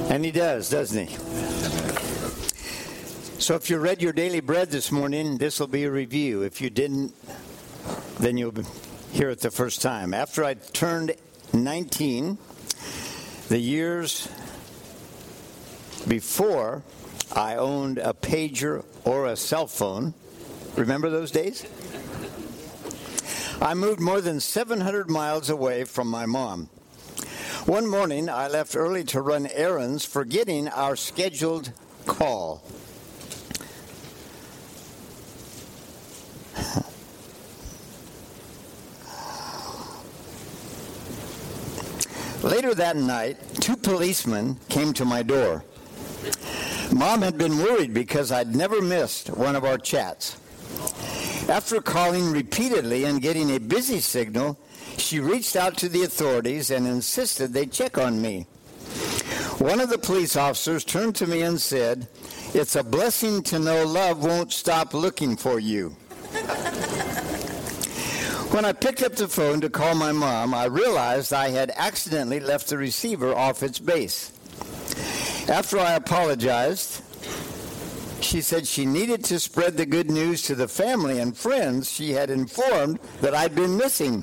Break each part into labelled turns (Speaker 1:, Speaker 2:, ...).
Speaker 1: And he does, doesn't he? So if you read your daily bread this morning, this will be a review. If you didn't, then you'll hear it the first time. After I turned 19, the years before I owned a pager or a cell phone, remember those days? I moved more than 700 miles away from my mom. One morning, I left early to run errands, forgetting our scheduled call. Later that night, 2 policemen came to my door. Mom had been worried because I'd never missed one of our chats. After calling repeatedly and getting a busy signal, she reached out to the authorities and insisted they check on me. One of the police officers turned to me and said, "It's a blessing to know love won't stop looking for you." When I picked up the phone to call my mom, I realized I had accidentally left the receiver off its base. After I apologized, she said she needed to spread the good news to the family and friends she had informed that I'd been missing.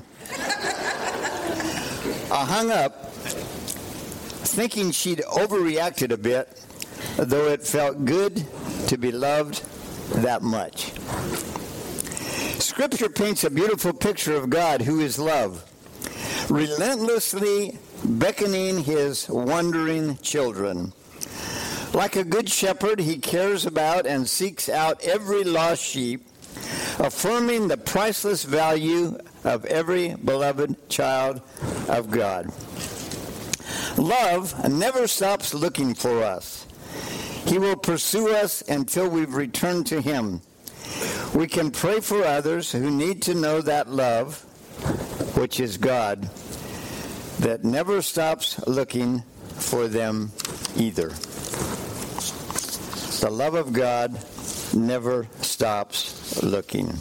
Speaker 1: I hung up, thinking she'd overreacted a bit, though it felt good to be loved that much. Scripture paints a beautiful picture of God, who is love, relentlessly beckoning his wandering children. Like a good shepherd, he cares about and seeks out every lost sheep, affirming the priceless value of every beloved child of God. Love never stops looking for us. He will pursue us until we've returned to him. We can pray for others who need to know that love, which is God, that never stops looking for them either. The love of God never stops looking.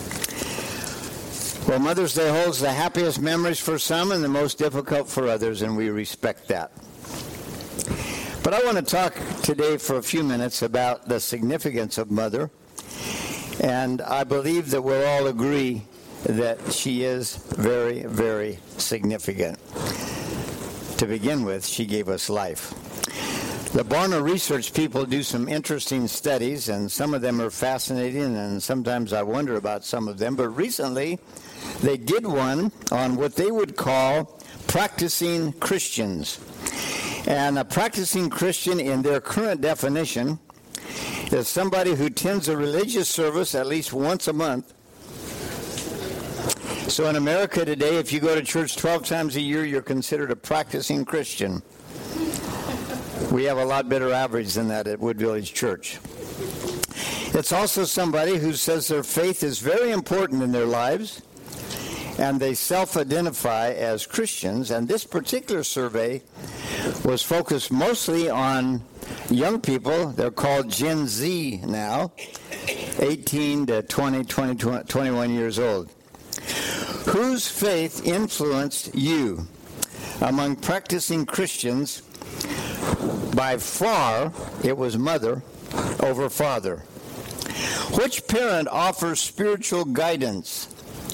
Speaker 1: Well, Mother's Day holds the happiest memories for some and the most difficult for others, and we respect that. But I want to talk today for a few minutes about the significance of Mother, and I believe that we'll all agree that she is very, very significant. To begin with, she gave us life. The Barna Research people do some interesting studies, and some of them are fascinating, and sometimes I wonder about some of them. But recently, they did one on what they would call practicing Christians. And a practicing Christian, in their current definition, is somebody who attends a religious service at least once a month. So in America today, if you go to church 12 times a year, you're considered a practicing Christian. We have a lot better average than that at Wood Village Church. It's also somebody who says their faith is very important in their lives, and they self-identify as Christians. And this particular survey was focused mostly on young people. They're called Gen Z now, 18 to 21 years old. Whose faith influenced you? Among practicing Christians, by far, it was mother over father. Which parent offers spiritual guidance?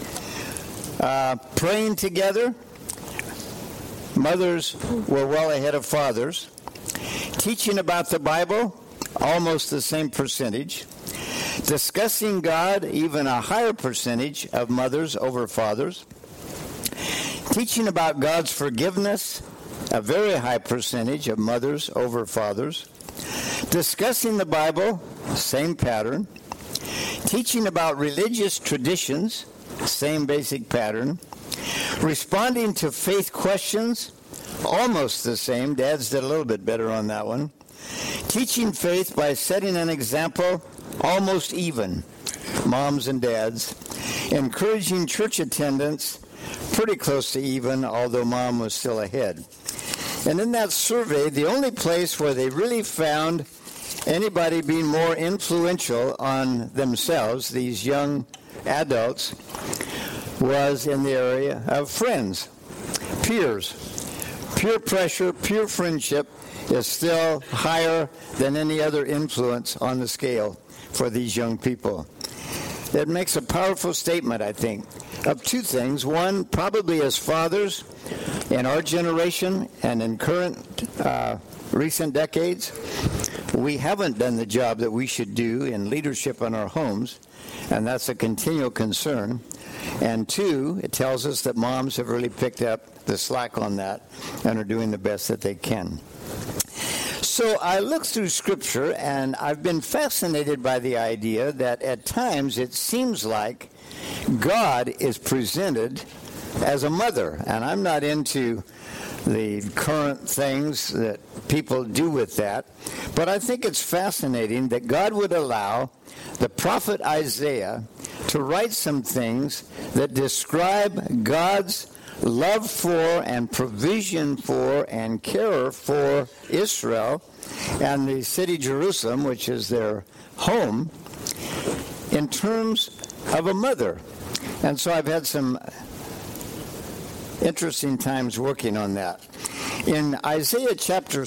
Speaker 1: Praying together? Mothers were well ahead of fathers. Teaching about the Bible? Almost the same percentage. Discussing God? Even a higher percentage of mothers over fathers. Teaching about God's forgiveness? A very high percentage of mothers over fathers. Discussing the Bible, same pattern. Teaching about religious traditions, same basic pattern. Responding to faith questions, almost the same. Dads did a little bit better on that one. Teaching faith by setting an example, almost even. Moms and dads. Encouraging church attendance, pretty close to even, although mom was still ahead. And in that survey, the only place where they really found anybody being more influential on themselves, these young adults, was in the area of friends, peers, peer pressure, peer friendship, is still higher than any other influence on the scale for these young people. It makes a powerful statement, I think, of two things. One, probably as fathers in our generation and in current recent decades, we haven't done the job that we should do in leadership in our homes, and that's a continual concern. And two, it tells us that moms have really picked up the slack on that and are doing the best that they can. So I looked through Scripture, and I've been fascinated by the idea that at times it seems like God is presented as a mother. And I'm not into the current things that people do with that, but I think it's fascinating that God would allow the prophet Isaiah to write some things that describe God's love for and provision for and care for Israel and the city Jerusalem, which is their home, in terms of a mother. And so I've had some interesting times working on that. In Isaiah chapter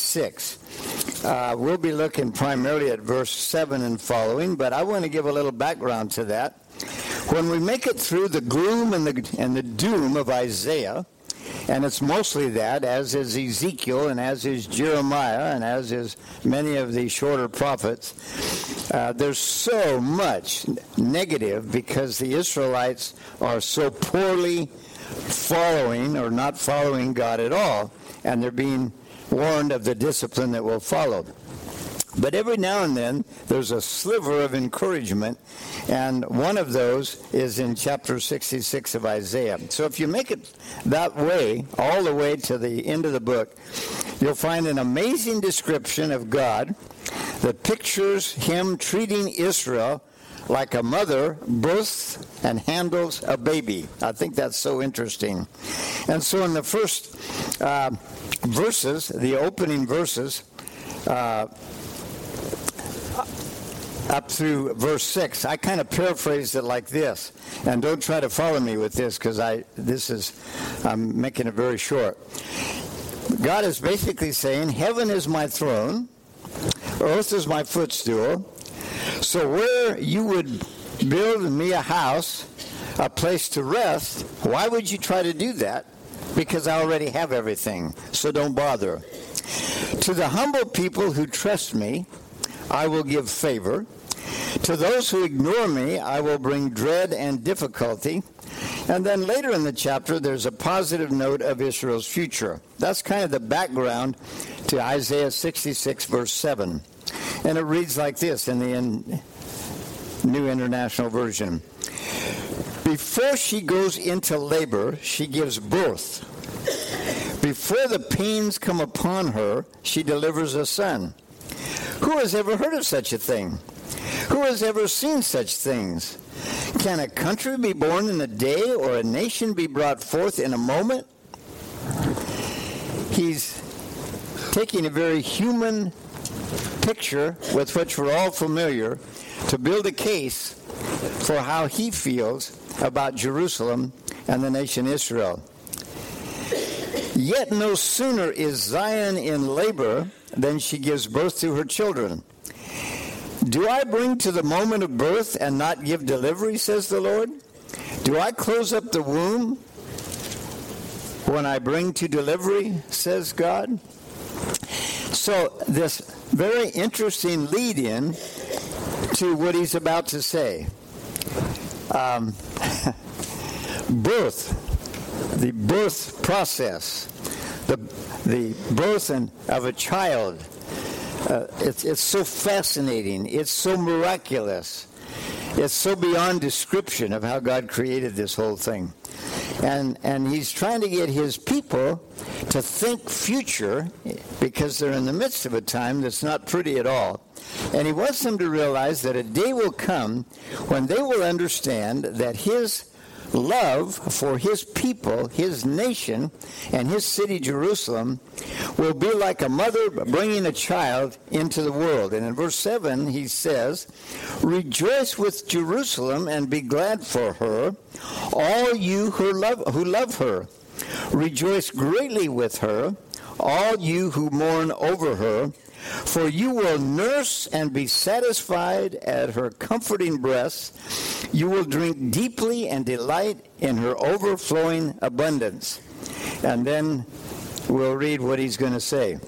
Speaker 1: 66, we'll be looking primarily at verse 7 and following, but I want to give a little background to that. When we make it through the gloom and the doom of Isaiah, and it's mostly that, as is Ezekiel and as is Jeremiah and as is many of the shorter prophets, there's so much negative because the Israelites are so poorly following or not following God at all, and they're being warned of the discipline that will follow. But every now and then, there's a sliver of encouragement, and one of those is in chapter 66 of Isaiah. So if you make it that way, all the way to the end of the book, you'll find an amazing description of God that pictures him treating Israel like a mother births and handles a baby. I think that's so interesting. And so in the first verses, the opening verses, up through verse 6, I kind of paraphrased it like this. And don't try to follow me with this because I'm making it very short. God is basically saying, heaven is my throne, earth is my footstool. So where you would build me a house, a place to rest, why would you try to do that? Because I already have everything, so don't bother. To the humble people who trust me, I will give favor. To those who ignore me, I will bring dread and difficulty. And then later in the chapter, there's a positive note of Israel's future. That's kind of the background to Isaiah 66, verse 7. And it reads like this in the New International Version. Before she goes into labor, she gives birth. Before the pains come upon her, she delivers a son. Who has ever heard of such a thing? Who has ever seen such things? Can a country be born in a day or a nation be brought forth in a moment? He's taking a very human picture with which we're all familiar to build a case for how he feels about Jerusalem and the nation Israel. Yet no sooner is Zion in labor than she gives birth to her children. Do I bring to the moment of birth and not give delivery, says the Lord? Do I close up the womb when I bring to delivery, says God? So this very interesting lead-in to what he's about to say. The birth process, the birth of a child. It's so fascinating. It's so miraculous. It's so beyond description of how God created this whole thing. And he's trying to get his people to think future because they're in the midst of a time that's not pretty at all. And he wants them to realize that a day will come when they will understand that his love for his people, his nation, and his city, Jerusalem, will be like a mother bringing a child into the world. And in verse 7, he says, rejoice with Jerusalem and be glad for her, all you who love her. Rejoice greatly with her, all you who mourn over her, for you will nurse and be satisfied at her comforting breasts. You will drink deeply and delight in her overflowing abundance. And then we'll read what he's going to say.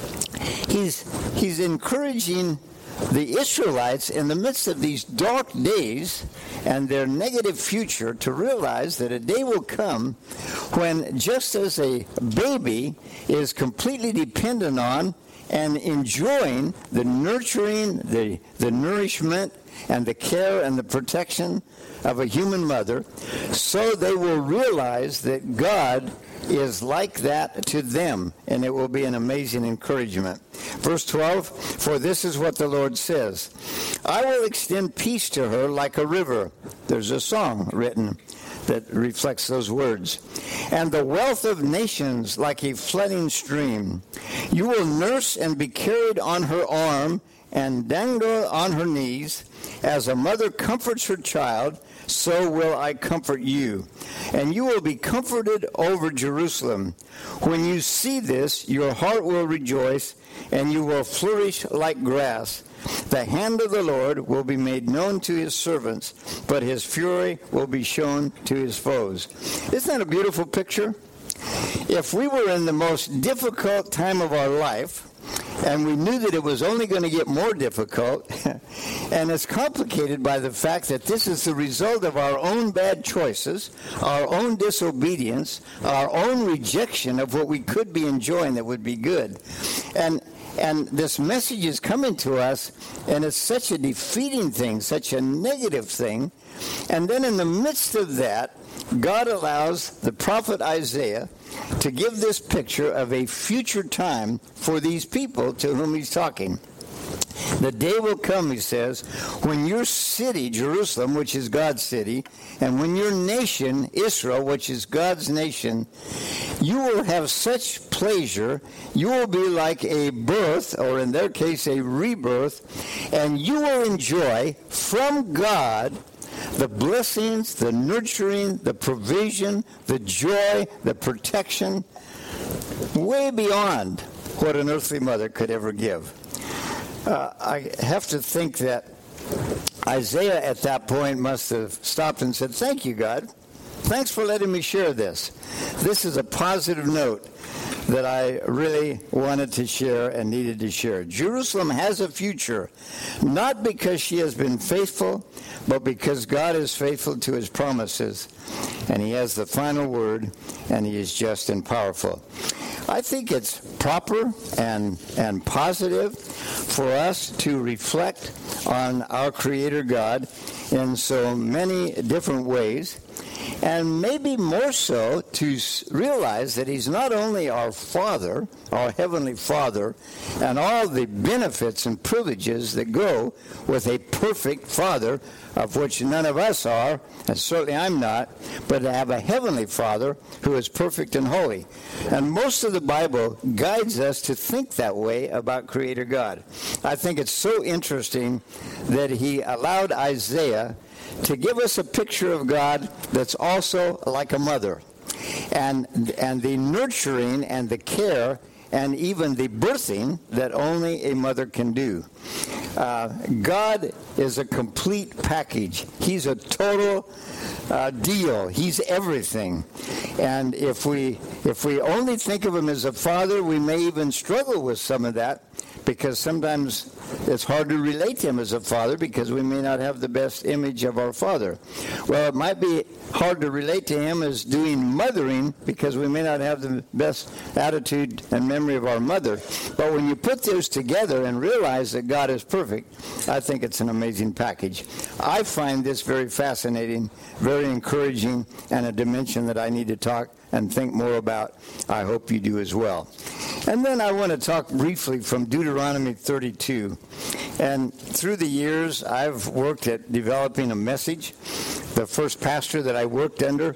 Speaker 1: He's encouraging the Israelites in the midst of these dark days and their negative future to realize that a day will come when, just as a baby is completely dependent on and enjoying the nurturing, the nourishment, and the care and the protection of a human mother, so they will realize that God is like that to them, and it will be an amazing encouragement. Verse 12, for this is what the Lord says, I will extend peace to her like a river. There's a song written that reflects those words. And the wealth of nations like a flooding stream. You will nurse and be carried on her arm and dangle on her knees. As a mother comforts her child, so will I comfort you. And you will be comforted over Jerusalem. When you see this, your heart will rejoice, and you will flourish like grass. The hand of the Lord will be made known to his servants, but his fury will be shown to his foes. Isn't that a beautiful picture? If we were in the most difficult time of our life, and we knew that it was only going to get more difficult, and it's complicated by the fact that this is the result of our own bad choices, our own disobedience, our own rejection of what we could be enjoying that would be good. And this message is coming to us, and it's such a defeating thing, such a negative thing. And then in the midst of that, God allows the prophet Isaiah to give this picture of a future time for these people to whom he's talking. The day will come, he says, when your city, Jerusalem, which is God's city, and when your nation, Israel, which is God's nation, you will have such pleasure, you will be like a birth, or in their case, a rebirth, and you will enjoy from God the blessings, the nurturing, the provision, the joy, the protection, way beyond what an earthly mother could ever give. I have to think that Isaiah at that point must have stopped and said, thank you, God. Thanks for letting me share this. This is a positive note that I really wanted to share and needed to share. Jerusalem has a future, not because she has been faithful, but because God is faithful to his promises, and he has the final word, and he is just and powerful. I think it's proper and positive for us to reflect on our Creator God in so many different ways, and maybe more so to realize that he's not only our Father, our Heavenly Father, and all the benefits and privileges that go with a perfect Father, of which none of us are, and certainly I'm not, but to have a Heavenly Father who is perfect and holy. And most of the Bible guides us to think that way about Creator God. I think it's so interesting that he allowed Isaiah to give us a picture of God that's also like a mother. And the nurturing and the care and even the birthing that only a mother can do. God is a complete package. He's a total deal. He's everything. And if we only think of him as a father, we may even struggle with some of that, because sometimes it's hard to relate to him as a father because we may not have the best image of our father. Well, it might be hard to relate to him as doing mothering because we may not have the best attitude and memory of our mother. But when you put those together and realize that God is perfect, I think it's an amazing package. I find this very fascinating, very encouraging, and a dimension that I need to talk and think more about. I hope you do as well. And then I want to talk briefly from Deuteronomy 32. And through the years, I've worked at developing a message. The first pastor that I worked under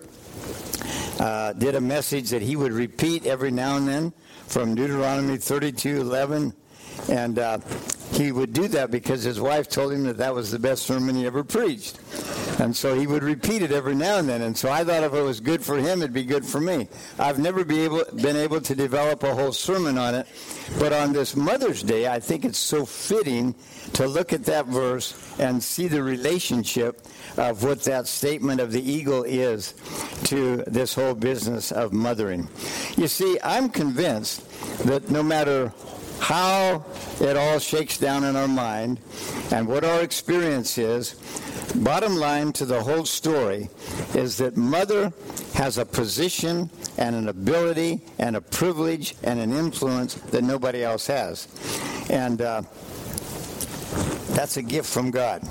Speaker 1: did a message that he would repeat every now and then from Deuteronomy 32:11. And he would do that because his wife told him that that was the best sermon he ever preached. And so he would repeat it every now and then. And so I thought if it was good for him, it'd be good for me. I've never been able to develop a whole sermon on it. But on this Mother's Day, I think it's so fitting to look at that verse and see the relationship of what that statement of the eagle is to this whole business of mothering. You see, I'm convinced that no matter how it all shakes down in our mind and what our experience is, bottom line to the whole story is that mother has a position and an ability and a privilege and an influence that nobody else has. And that's a gift from God.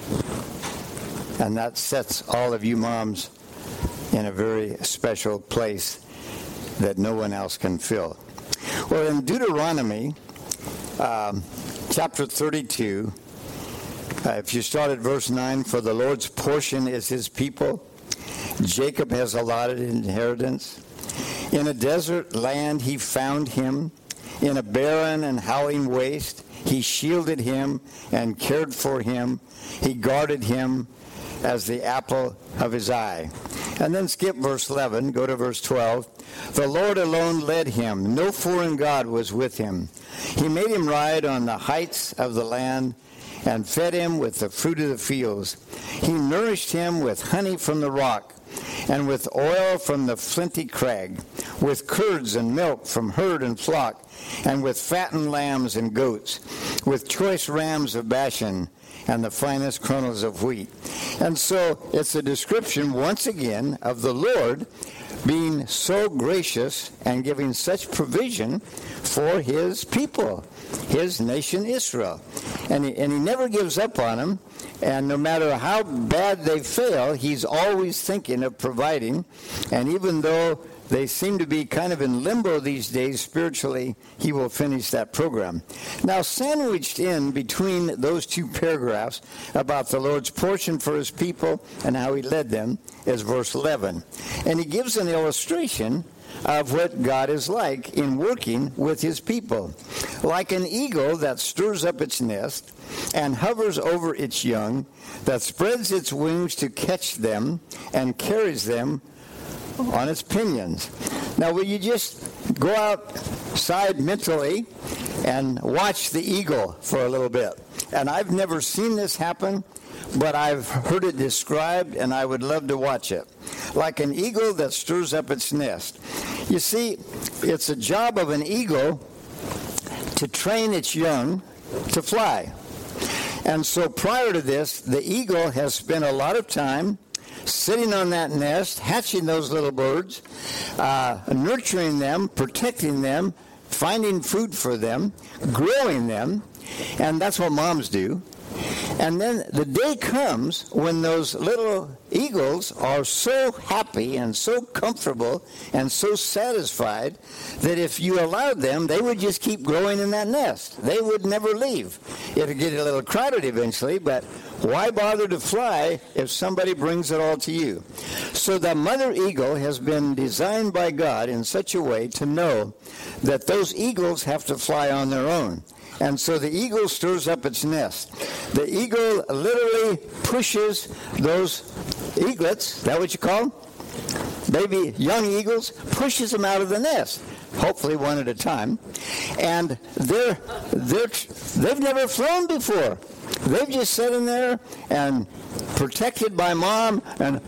Speaker 1: And that sets all of you moms in a very special place that no one else can fill. Well, in Deuteronomy, chapter 32, if you start at verse 9, for the Lord's portion is his people. Jacob has allotted inheritance. In a desert land he found him. In a barren and howling waste he shielded him and cared for him. He guarded him as the apple of his eye. And then skip verse 11, go to verse 12. The Lord alone led him. No foreign god was with him. He made him ride on the heights of the land and fed him with the fruit of the fields. He nourished him with honey from the rock and with oil from the flinty crag, with curds and milk from herd and flock, and with fattened lambs and goats, with choice rams of Bashan, and the finest kernels of wheat. And so it's a description, once again, of the Lord being so gracious and giving such provision for his people, his nation Israel. And he never gives up on them. And no matter how bad they fail, he's always thinking of providing. And even though they seem to be kind of in limbo these days spiritually, he will finish that program. Now, sandwiched in between those two paragraphs about the Lord's portion for his people and how he led them is verse 11. And he gives an illustration of what God is like in working with his people. Like an eagle that stirs up its nest and hovers over its young, that spreads its wings to catch them and carries them on its pinions. Now, will you just go outside mentally and watch the eagle for a little bit? And I've never seen this happen, but I've heard it described, and I would love to watch it. Like an eagle that stirs up its nest. You see, it's a job of an eagle to train its young to fly. And so prior to this, the eagle has spent a lot of time sitting on that nest, hatching those little birds, nurturing them, protecting them, finding food for them, growing them, and that's what moms do. And then the day comes when those little eagles are so happy and so comfortable and so satisfied that if you allowed them, they would just keep growing in that nest. They would never leave. It would get a little crowded eventually, but why bother to fly if somebody brings it all to you? So the mother eagle has been designed by God in such a way to know that those eagles have to fly on their own. And so the eagle stirs up its nest. The eagle literally pushes those eaglets, is that what you call them? Baby young eagles, pushes them out of the nest, hopefully one at a time. And they've never flown before. They've just sat in there and protected by mom and,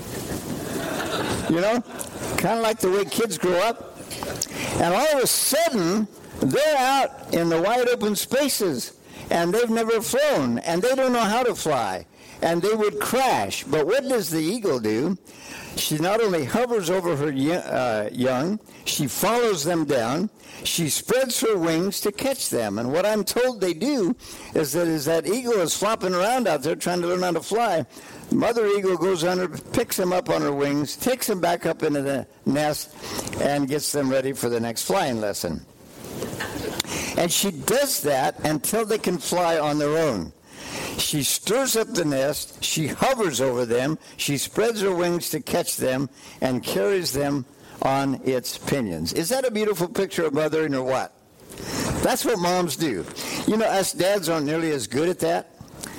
Speaker 1: kind of like the way kids grow up. And all of a sudden, they're out in the wide open spaces, and they've never flown, and they don't know how to fly, and they would crash. But what does the eagle do? She not only hovers over her young, she follows them down, she spreads her wings to catch them. And what I'm told they do is that as that eagle is flopping around out there trying to learn how to fly, mother eagle goes under, picks them up on her wings, takes them back up into the nest, and gets them ready for the next flying lesson. And she does that until they can fly on their own. She stirs up the nest, she hovers over them, she spreads her wings to catch them, and carries them on its pinions. Is that a beautiful picture of mothering or what? That's what moms do. Us dads aren't nearly as good at that.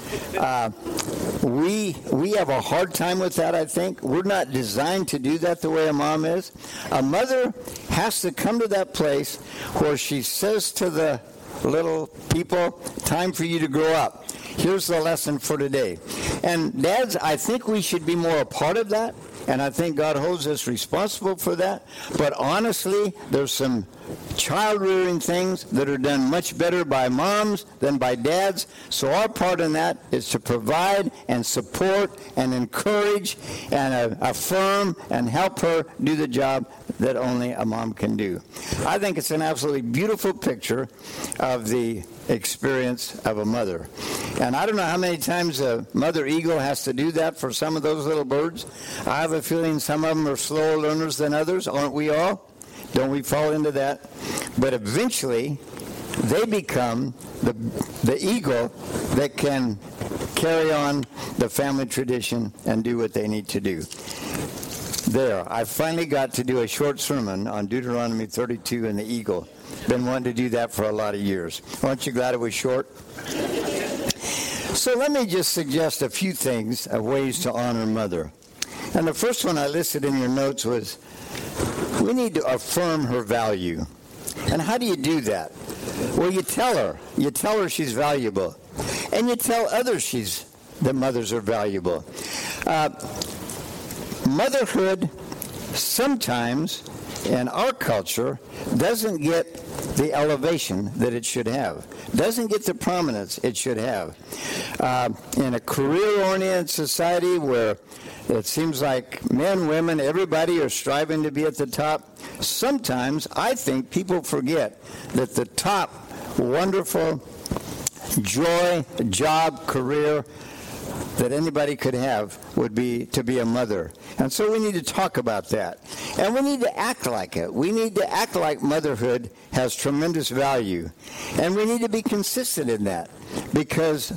Speaker 1: We have a hard time with that, I think. We're not designed to do that the way a mom is. A mother has to come to that place where she says to the little people, time for you to grow up. Here's the lesson for today. And dads, I think we should be more a part of that. And I think God holds us responsible for that. But honestly, there's some child-rearing things that are done much better by moms than by dads. So our part in that is to provide and support and encourage and affirm and help her do the job that only a mom can do. I think it's an absolutely beautiful picture of the experience of a mother. And I don't know how many times a mother eagle has to do that for some of those little birds. I have a feeling some of them are slower learners than others, aren't we all? Don't we fall into that? But eventually, they become the eagle that can carry on the family tradition and do what they need to do. There, I finally got to do a short sermon on Deuteronomy 32 and the eagle. Been wanting to do that for a lot of years. Aren't you glad it was short? So let me just suggest a few things of ways to honor mother. And the first one I listed in your notes was, we need to affirm her value. And how do you do that? Well, you tell her she's valuable. And you tell others that mothers are valuable. Motherhood sometimes in our culture doesn't get the elevation that it should have, doesn't get the prominence it should have. In a career-oriented society where it seems like men, women, everybody are striving to be at the top, sometimes I think people forget that the top wonderful joy, job, career that anybody could have would be to be a mother. And so we need to talk about that. And we need to act like it. We need to act like motherhood has tremendous value. And we need to be consistent in that because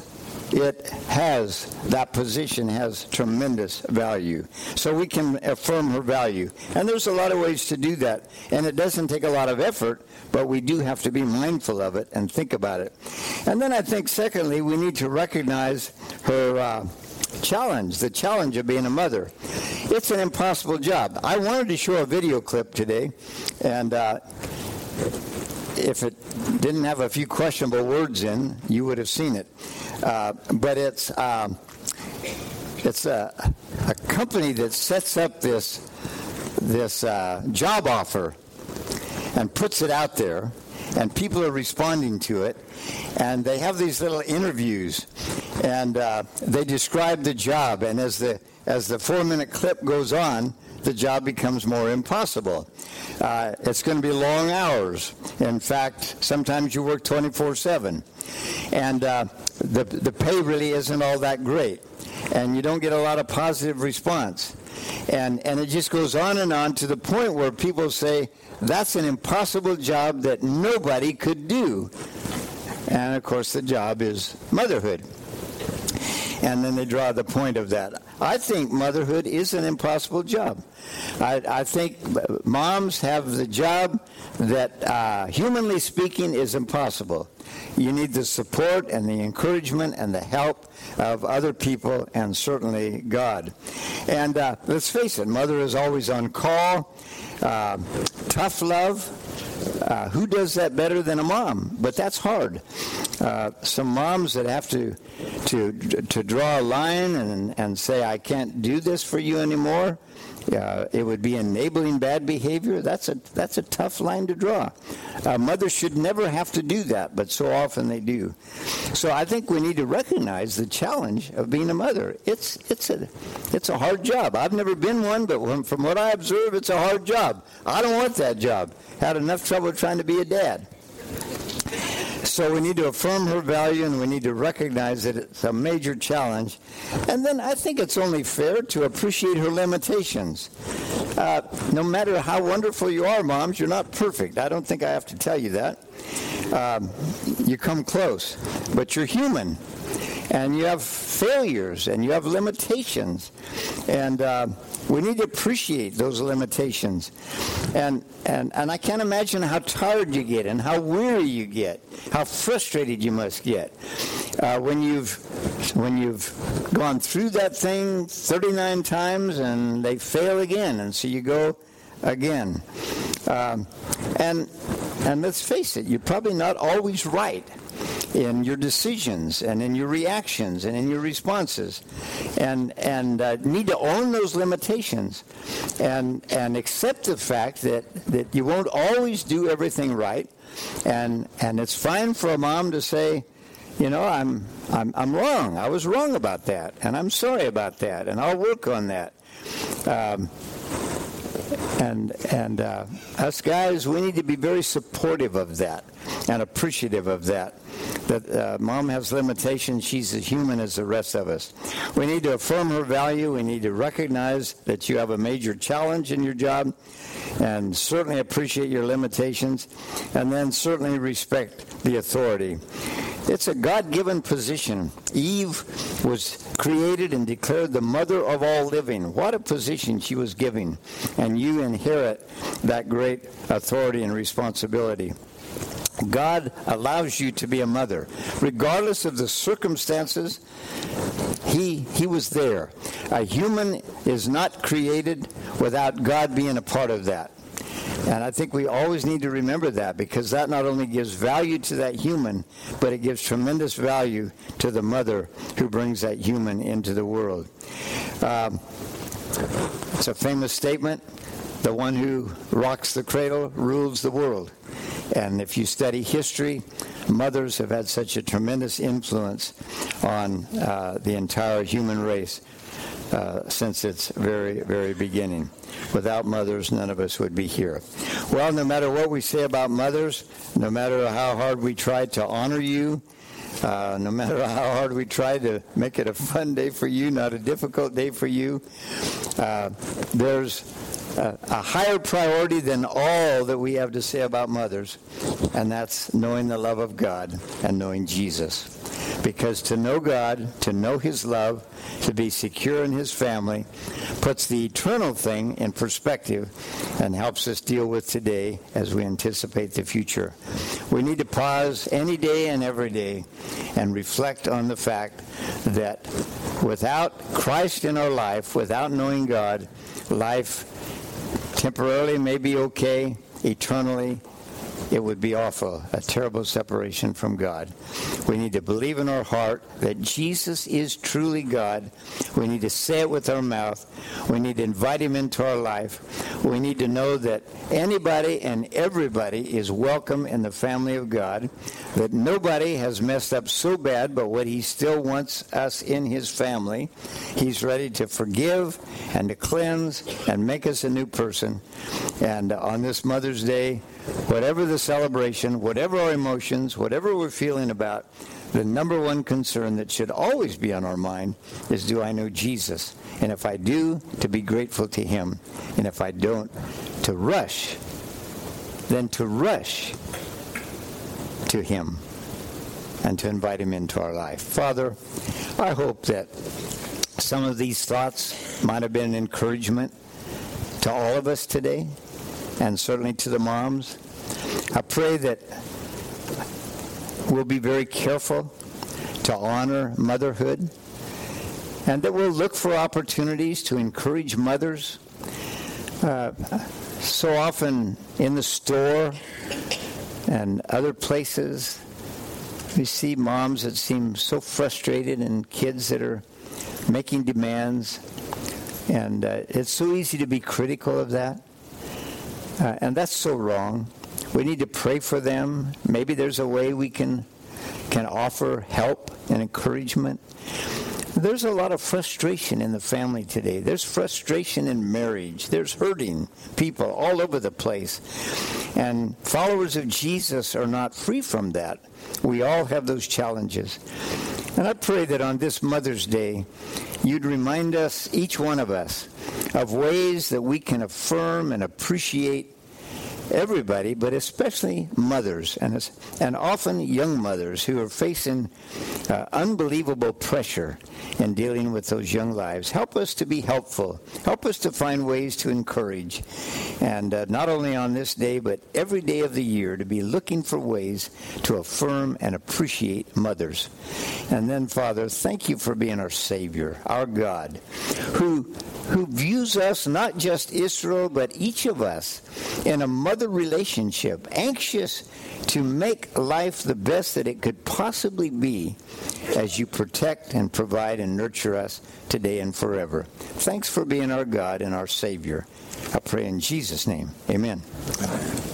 Speaker 1: that position has tremendous value. So we can affirm her value. And there's a lot of ways to do that. And it doesn't take a lot of effort, but we do have to be mindful of it and think about it. And then I think, secondly, we need to recognize her challenge, the challenge of being a mother. It's an impossible job. I wanted to show a video clip today, and if it didn't have a few questionable words in, you would have seen it. But it's a company that sets up this job offer and puts it out there, and people are responding to it, and they have these little interviews, and they describe the job, and as the 4-minute clip goes on, the job becomes more impossible. It's going to be long hours. In fact, sometimes you work 24/7. And the pay really isn't all that great. And you don't get a lot of positive response. And it just goes on to the point where people say, that's an impossible job that nobody could do. And, of course, the job is motherhood. And then they draw the point of that. I think motherhood is an impossible job. I think moms have the job that, humanly speaking, is impossible. You need the support and the encouragement and the help of other people and certainly God. And let's face it, mother is always on call. Tough love. Who does that better than a mom? But that's hard. Some moms that have to draw a line and say, I can't do this for you anymore. It would be enabling bad behavior. That's a tough line to draw. Mothers should never have to do that, but so often they do. So I think we need to recognize the challenge of being a mother. It's a hard job. I've never been one, but from what I observe, it's a hard job. I don't want that job. Had enough trouble trying to be a dad. So we need to affirm her value, and we need to recognize that it's a major challenge. And then I think it's only fair to appreciate her limitations. No matter how wonderful you are, moms, you're not perfect. I don't think I have to tell you that. You come close, but you're human. and you have failures, and you have limitations. And we need to appreciate those limitations. And I can't imagine how tired you get and how weary you get, how frustrated you must get when you've gone through that thing 39 times and they fail again, and so you go again. And let's face it, you're probably not always right in your decisions and in your reactions and in your responses, and need to own those limitations and accept the fact that you won't always do everything right, and it's fine for a mom to say, you know, I'm wrong. I was wrong about that, and I'm sorry about that, and I'll work on that. And us guys, we need to be very supportive of that and appreciative of that. That mom has limitations. She's as human as the rest of us. We need to affirm her value. We need to recognize that you have a major challenge in your job, and certainly appreciate your limitations, and then certainly respect the authority. It's a God-given position. Eve was created and declared the mother of all living. What a position she was given. And you inherit that great authority and responsibility. God allows you to be a mother. Regardless of the circumstances, He was there. A human is not created without God being a part of that. And I think we always need to remember that, because that not only gives value to that human, but it gives tremendous value to the mother who brings that human into the world. It's a famous statement. The one who rocks the cradle rules the world. And if you study history, mothers have had such a tremendous influence on the entire human race since its very, very beginning. Without mothers, none of us would be here. Well, no matter what we say about mothers, no matter how hard we try to honor you, no matter how hard we try to make it a fun day for you, not a difficult day for you, there's a higher priority than all that we have to say about mothers, and that's knowing the love of God and knowing Jesus. Because to know God, to know His love, to be secure in His family, puts the eternal thing in perspective and helps us deal with today as we anticipate the future. We need to pause any day and every day and reflect on the fact that without Christ in our life, without knowing God, life temporarily may be okay, eternally it would be awful, a terrible separation from God. We need to believe in our heart that Jesus is truly God. We need to say it with our mouth. We need to invite Him into our life. We need to know that anybody and everybody is welcome in the family of God, that nobody has messed up so bad, but what He still wants us in His family. He's ready to forgive and to cleanse and make us a new person. And on this Mother's Day, whatever the celebration, whatever our emotions, whatever we're feeling about, the number one concern that should always be on our mind is, do I know Jesus? And if I do, to be grateful to Him. And if I don't, to rush to Him and to invite Him into our life. Father, I hope that some of these thoughts might have been an encouragement to all of us today, and certainly to the moms. I pray that we'll be very careful to honor motherhood, and that we'll look for opportunities to encourage mothers. So often in the store and other places, we see moms that seem so frustrated and kids that are making demands, and it's so easy to be critical of that. And that's so wrong. We need to pray for them. Maybe there's a way we can offer help and encouragement. There's a lot of frustration in the family today. There's frustration in marriage. There's hurting people all over the place. And followers of Jesus are not free from that. We all have those challenges. And I pray that on this Mother's Day, you'd remind us, each one of us, of ways that we can affirm and appreciate everybody, but especially mothers, and often young mothers who are facing unbelievable pressure in dealing with those young lives. Help us to be helpful. Help us to find ways to encourage. And not only on this day, but every day of the year, to be looking for ways to affirm and appreciate mothers. And then, Father, thank you for being our Savior, our God, who views us, not just Israel, but each of us, in a mother relationship, anxious to make life the best that it could possibly be as you protect and provide and nurture us today and forever. Thanks for being our God and our Savior. I pray in Jesus' name. Amen.